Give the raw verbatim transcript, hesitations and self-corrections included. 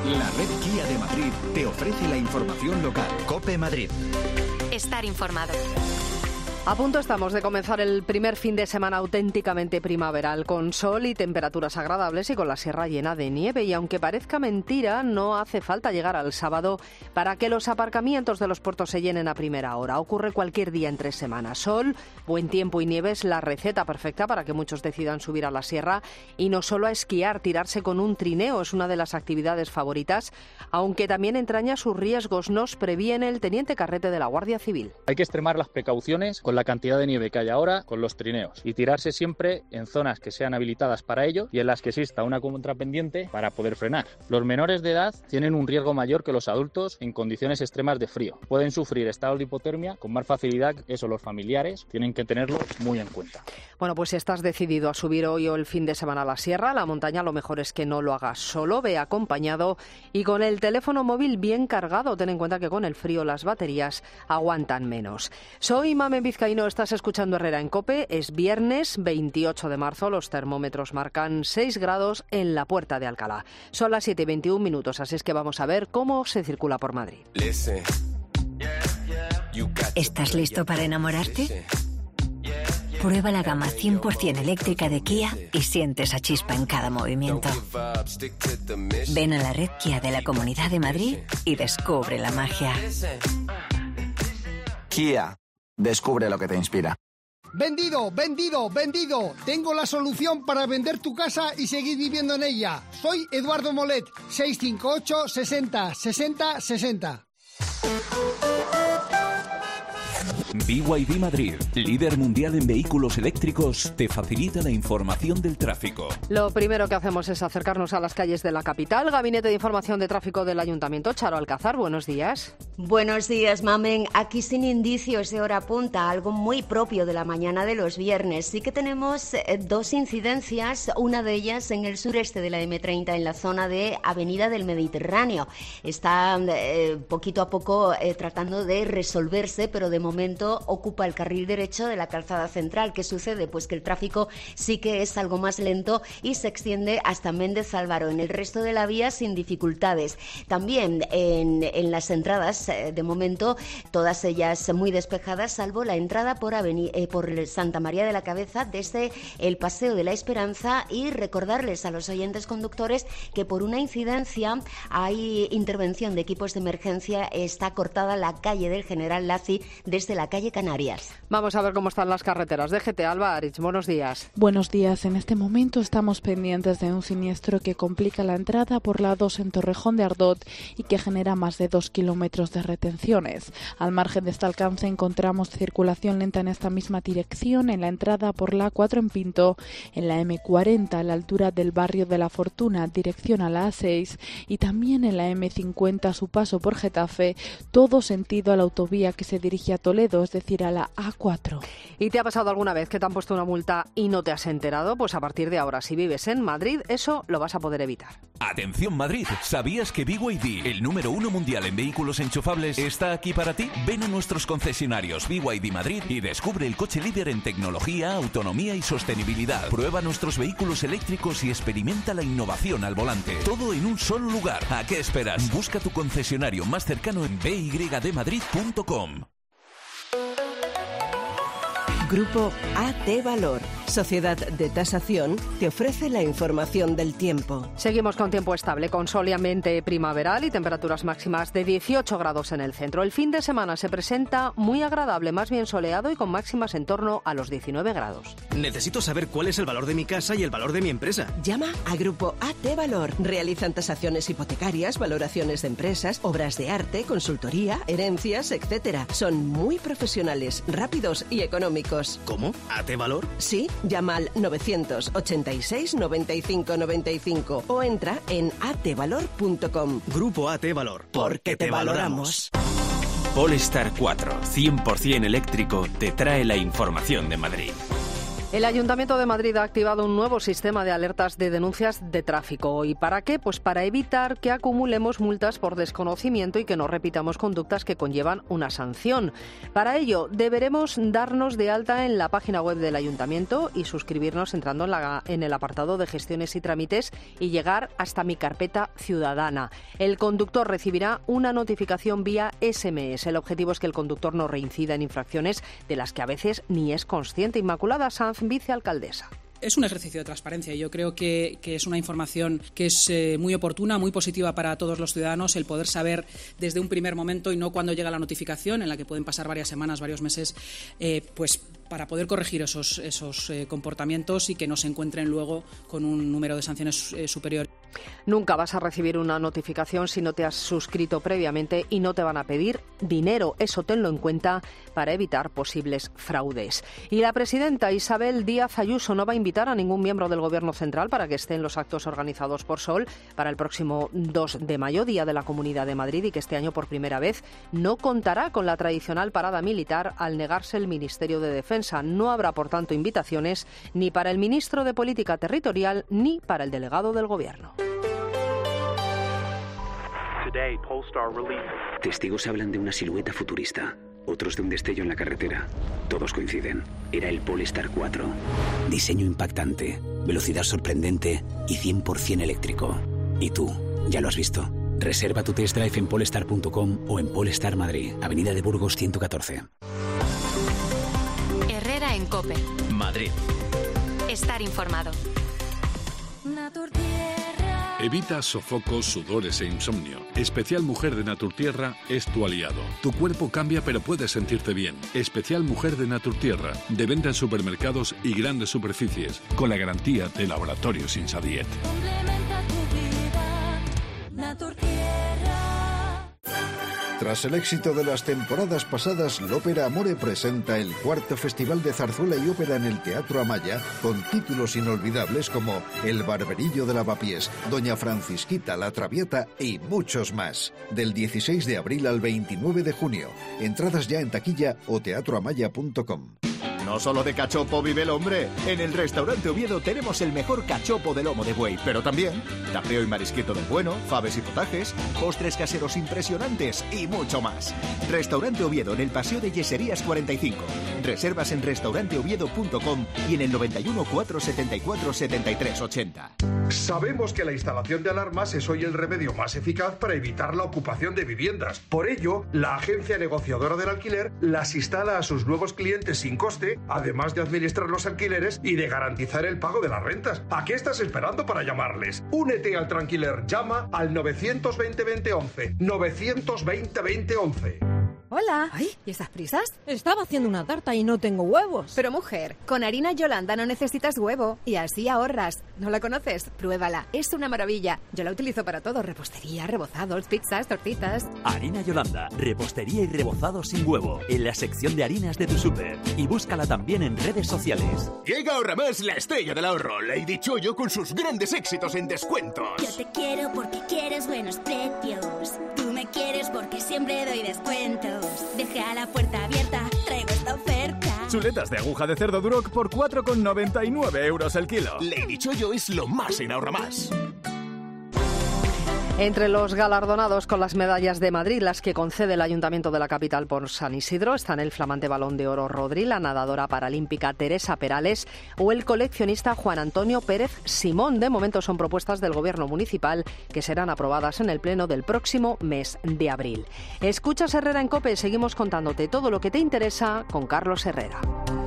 La red Kia de Madrid te ofrece la información local. COPE Madrid. Estar informado. A punto estamos de comenzar el primer fin de semana auténticamente primaveral, con sol y temperaturas agradables y con la sierra llena de nieve. Y aunque parezca mentira, no hace falta llegar al sábado para que los aparcamientos de los puertos se llenen a primera hora. Ocurre cualquier día entre semanas. Sol, buen tiempo y nieve es la receta perfecta para que muchos decidan subir a la sierra y no solo a esquiar. Tirarse con un trineo es una de las actividades favoritas, aunque también entraña sus riesgos. Nos previene el teniente Carrete de la Guardia Civil. Hay que extremar las precauciones con la cantidad de nieve que hay ahora con los trineos y tirarse siempre en zonas que sean habilitadas para ello y en las que exista una contrapendiente para poder frenar. Los menores de edad tienen un riesgo mayor que los adultos en condiciones extremas de frío. Pueden sufrir estados de hipotermia con más facilidad. Eso los familiares tienen que tenerlo muy en cuenta. Bueno, pues si estás decidido a subir hoy o el fin de semana a la sierra, a la montaña, lo mejor es que no lo hagas solo, ve acompañado y con el teléfono móvil bien cargado. Ten en cuenta que con el frío las baterías aguantan menos. Soy Mamen Vizcaíno, estás escuchando Herrera en COPE. Es viernes veintiocho de marzo, los termómetros marcan seis grados en la Puerta de Alcalá. Son las siete y veintiún minutos, así es que vamos a ver cómo se circula por Madrid. ¿Estás listo para enamorarte? Prueba la gama cien por ciento eléctrica de Kia y siente esa chispa en cada movimiento. Ven a la red Kia de la Comunidad de Madrid y descubre la magia. Kia. Descubre lo que te inspira. Vendido, vendido, vendido. Tengo la solución para vender tu casa y seguir viviendo en ella. Soy Eduardo Molet, seis cinco ocho, sesenta, sesenta, sesenta. B Y D Madrid, líder mundial en vehículos eléctricos, te facilita la información del tráfico. Lo primero que hacemos es acercarnos a las calles de la capital. Gabinete de Información de Tráfico del Ayuntamiento. Charo Alcázar, buenos días. Buenos días, Mamen. Aquí sin indicios de hora punta, algo muy propio de la mañana de los viernes. Sí que tenemos eh, dos incidencias, una de ellas en el sureste de la eme treinta, en la zona de Avenida del Mediterráneo. Está eh, poquito a poco eh, tratando de resolverse, pero de momento ocupa el carril derecho de la calzada central. ¿Qué sucede? Pues que el tráfico sí que es algo más lento y se extiende hasta Méndez Álvaro. En el resto de la vía sin dificultades. También en, en las entradas, eh, de momento, todas ellas muy despejadas, salvo la entrada por, aveni- eh, por Santa María de la Cabeza desde el Paseo de la Esperanza, y recordarles a los oyentes conductores que por una incidencia hay intervención de equipos de emergencia. Está cortada la calle del General Laci desde la calle Canarias. Vamos a ver cómo están las carreteras. D G T, Alba Aritz, buenos días. Buenos días. En este momento estamos pendientes de un siniestro que complica la entrada por la dos en Torrejón de Ardot y que genera más de dos kilómetros de retenciones. Al margen de este alcance encontramos circulación lenta en esta misma dirección en la entrada por la A cuatro en Pinto, en la eme cuarenta a la altura del barrio de la Fortuna, dirección a la A seis, y también en la eme cincuenta a su paso por Getafe, todo sentido a la autovía que se dirige a Toledo, es decir, a la A cuatro. ¿Y te ha pasado alguna vez que te han puesto una multa y no te has enterado? Pues a partir de ahora, si vives en Madrid, eso lo vas a poder evitar. Atención Madrid, ¿sabías que B Y D, el número uno mundial en vehículos enchufables, está aquí para ti? Ven a nuestros concesionarios B Y D Madrid y descubre el coche líder en tecnología, autonomía y sostenibilidad. Prueba nuestros vehículos eléctricos y experimenta la innovación al volante. Todo en un solo lugar. ¿A qué esperas? Busca tu concesionario más cercano en b y d madrid punto com. Grupo A T Valor, sociedad de tasación, te ofrece la información del tiempo. Seguimos con tiempo estable, con sol y ambiente primaveral y temperaturas máximas de dieciocho grados en el centro. El fin de semana se presenta muy agradable, más bien soleado y con máximas en torno a los diecinueve grados. Necesito saber cuál es el valor de mi casa y el valor de mi empresa. Llama a Grupo A T Valor. Realizan tasaciones hipotecarias, valoraciones de empresas, obras de arte, consultoría, herencias, etcétera. Son muy profesionales, rápidos y económicos. ¿Cómo? ¿A T Valor? Sí, llama al novecientos ochenta y seis noventa y cinco noventa y cinco o entra en a t valor punto com. Grupo A T Valor. Porque te valoramos. Polestar cuatro, cien por ciento eléctrico, te trae la información de Madrid. El Ayuntamiento de Madrid ha activado un nuevo sistema de alertas de denuncias de tráfico. ¿Y para qué? Pues para evitar que acumulemos multas por desconocimiento y que no repitamos conductas que conllevan una sanción. Para ello, deberemos darnos de alta en la página web del Ayuntamiento y suscribirnos entrando en, la, en el apartado de gestiones y trámites y llegar hasta mi carpeta ciudadana. El conductor recibirá una notificación vía ese eme ese. El objetivo es que el conductor no reincida en infracciones de las que a veces ni es consciente. Inmaculada Sanz, vicealcaldesa. Es un ejercicio de transparencia y yo creo que, que es una información que es eh, muy oportuna, muy positiva para todos los ciudadanos, el poder saber desde un primer momento y no cuando llega la notificación, en la que pueden pasar varias semanas, varios meses, eh, pues para poder corregir esos, esos eh, comportamientos y que no se encuentren luego con un número de sanciones eh, superior. Nunca vas a recibir una notificación si no te has suscrito previamente y no te van a pedir dinero. Eso tenlo en cuenta para evitar posibles fraudes. Y la presidenta Isabel Díaz Ayuso no va a invitar a ningún miembro del Gobierno central para que esté en los actos organizados por Sol para el próximo dos de mayo, Día de la Comunidad de Madrid, y que este año por primera vez no contará con la tradicional parada militar al negarse el Ministerio de Defensa. No habrá, por tanto, invitaciones ni para el ministro de Política Territorial ni para el delegado del Gobierno. Testigos hablan de una silueta futurista, otros de un destello en la carretera. Todos coinciden. Era el Polestar cuatro. Diseño impactante, velocidad sorprendente y cien por ciento eléctrico. ¿Y tú? ¿Ya lo has visto? Reserva tu test drive en polestar punto com o en Polestar Madrid, Avenida de Burgos ciento catorce. Herrera en COPE. Madrid. Estar informado. Evita sofocos, sudores e insomnio. Especial Mujer de Naturtierra es tu aliado. Tu cuerpo cambia pero puedes sentirte bien. Especial Mujer de Naturtierra, de venta en supermercados y grandes superficies, con la garantía de Laboratorios Insadiet. Complementa tu vida, Naturtierra. Tras el éxito de las temporadas pasadas, l'Ópera Amore presenta el cuarto Festival de Zarzuela y Ópera en el Teatro Amaya, con títulos inolvidables como El Barberillo de Lavapiés, Doña Francisquita, La Traviata y muchos más. Del dieciséis de abril al veintinueve de junio. Entradas ya en taquilla o teatro amaya punto com. No solo de cachopo vive el hombre. En el Restaurante Oviedo tenemos el mejor cachopo de lomo de buey, pero también tapeo y marisquito del bueno, faves y potajes, postres caseros impresionantes y mucho más. Restaurante Oviedo en el Paseo de Yeserías cuarenta y cinco. Reservas en restaurante oviedo punto com y en el noventa y uno, cuatrocientos setenta y cuatro, setenta y tres ochenta. Sabemos que la instalación de alarmas es hoy el remedio más eficaz para evitar la ocupación de viviendas. Por ello, la agencia negociadora del alquiler las instala a sus nuevos clientes sin coste, además de administrar los alquileres y de garantizar el pago de las rentas. ¿A qué estás esperando para llamarles? Únete al Tranquiler. Llama al novecientos veinte, veinte, once. novecientos veinte, veinte, once. Hola. Ay, ¿y estas prisas? Estaba haciendo una tarta y no tengo huevos. Pero mujer, con harina Yolanda no necesitas huevo y así ahorras. ¿No la conoces? Pruébala. Es una maravilla. Yo la utilizo para todo. Repostería, rebozados, pizzas, tortitas. Harina Yolanda. Repostería y rebozados sin huevo. En la sección de harinas de tu súper. Y búscala también en redes sociales. Llega Ahorra Más, la estrella del ahorro. Lady Choyo con sus grandes éxitos en descuentos. Yo te quiero porque quieres buenos precios. Tú me quieres porque siempre doy descuentos. Deja la puerta abierta, traigo esta oferta. Chuletas de aguja de cerdo Duroc por cuatro con noventa y nueve euros el kilo. Lady Choyo es lo más en Ahorra Más. Entre los galardonados con las medallas de Madrid, las que concede el Ayuntamiento de la capital por San Isidro, están el flamante Balón de Oro Rodri, la nadadora paralímpica Teresa Perales o el coleccionista Juan Antonio Pérez Simón. De momento son propuestas del Gobierno municipal que serán aprobadas en el pleno del próximo mes de abril. Escuchas Herrera en COPE, seguimos contándote todo lo que te interesa con Carlos Herrera.